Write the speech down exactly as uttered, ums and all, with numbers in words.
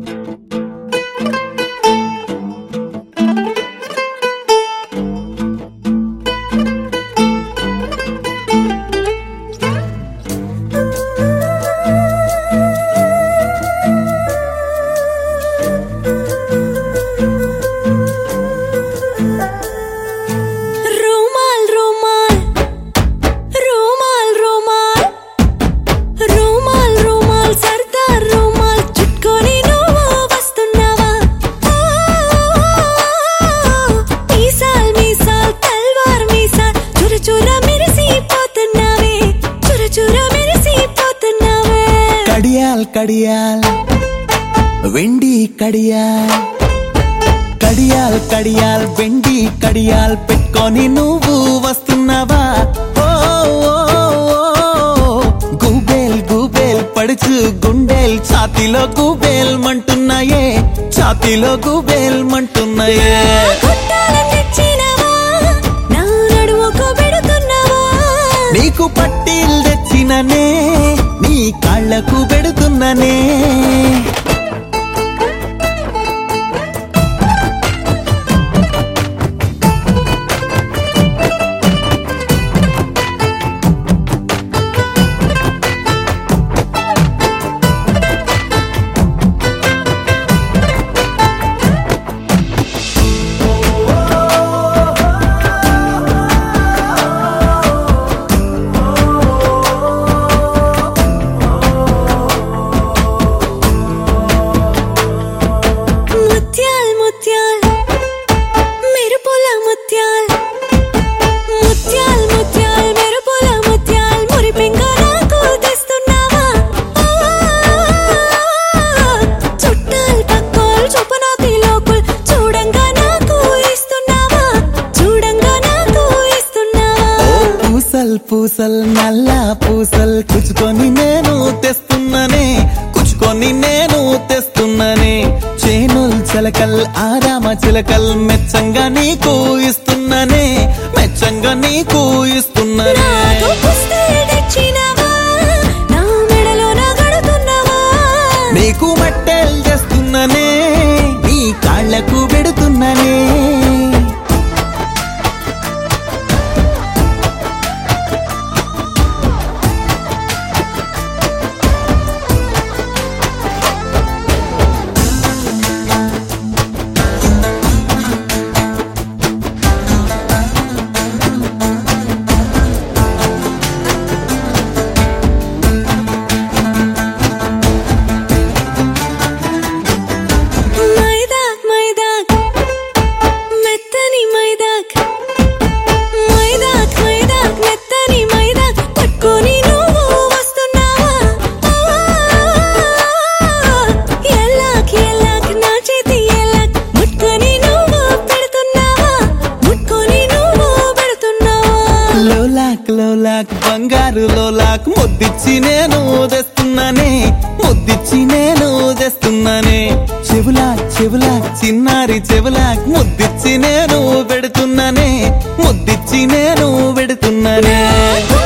కడియాల్ వెండి కడియాల్ కడియాల్ కడియాల్ వెండి కడియాల్ పెట్టుకొని నువ్వు వస్తున్నావా ఓ గూబేల్ గూబేల్ పడుచు గుండెల్ ఛాతీలో గూబేల్ మంటున్నాయే ఛాతీలో గూబేల్ మంటున్నాయే నీకు పట్టీలు తెచ్చిననే నీ కాళ్లకు పెడుతున్ననే పూసల్ నల్ల పూసల్ కుచుకొని నేను తెస్తున్ననే కుచుకొని నేను తెస్తున్ననే చేనుల్ చిలకల్ ఆరామ చిలకల్ మెచ్చంగా నీకు ఇస్తున్ననే మెచ్చంగా నీకు ఇస్తున్ననే నీకు మట్టెల్ చేస్తున్ననే నీ కాళ్లకు పెడుతున్ననే లోలాక్ బంగారు లోలాక్ ముద్దిచ్చి నేను తెస్తున్నానే ముద్దిచ్చి నేను తెస్తున్నానే చెవులాక్ చెవులాక్ చిన్నారి చెవులాక్ ముద్దిచ్చి నేను పెడుతున్నానే ముద్దిచ్చి నేను పెడుతున్నానే